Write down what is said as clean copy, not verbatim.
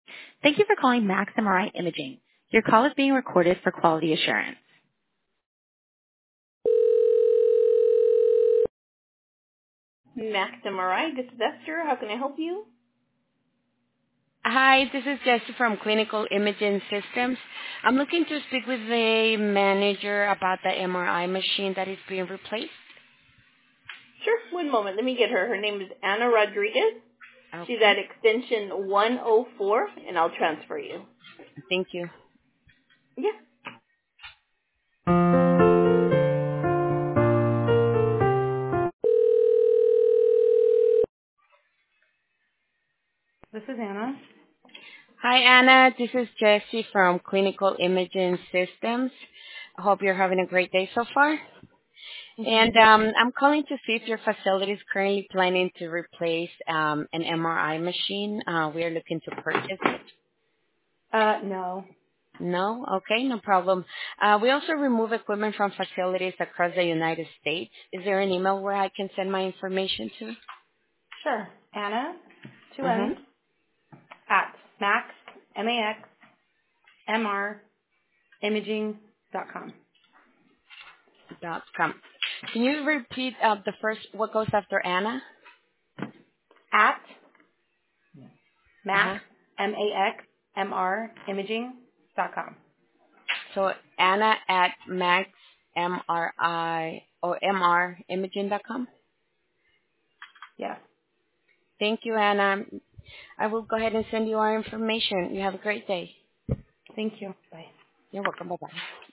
Thank you for calling Max MRI Imaging. Your call is being recorded for quality assurance. Max MRI, this is Esther. How can I help you? Hi, this is Jessie from Clinical Imaging Systems. I'm looking to speak with the manager about the MRI machine that is being replaced. Sure, one moment. Let me get her. Her name is Anna Rodriguez. She's Okay. at extension 104, and I'll transfer you. Thank you. Yeah. This is Anna. Hi, Anna. This is Jessie from Clinical Imaging Systems. I hope you're having a great day so far. And I'm calling to see if your facility is currently planning to replace an MRI machine. We are looking to purchase it. No. No? Okay, no problem. We also remove equipment from facilities across the United States. Is there an email where I can send my information to? Sure. Anna, two Mm-hmm. N's, at max, M-A-X, M-R, imaging.com. .com. Can you repeat the first, what goes after Anna? At max, Uh-huh. M-A-X, M-R, imaging.com. So Anna at Max MRI or MRimaging.com. Yes. Thank you, Anna. I will go ahead and send you our information. You have a great day. Thank you. Bye. You're welcome. Bye-bye.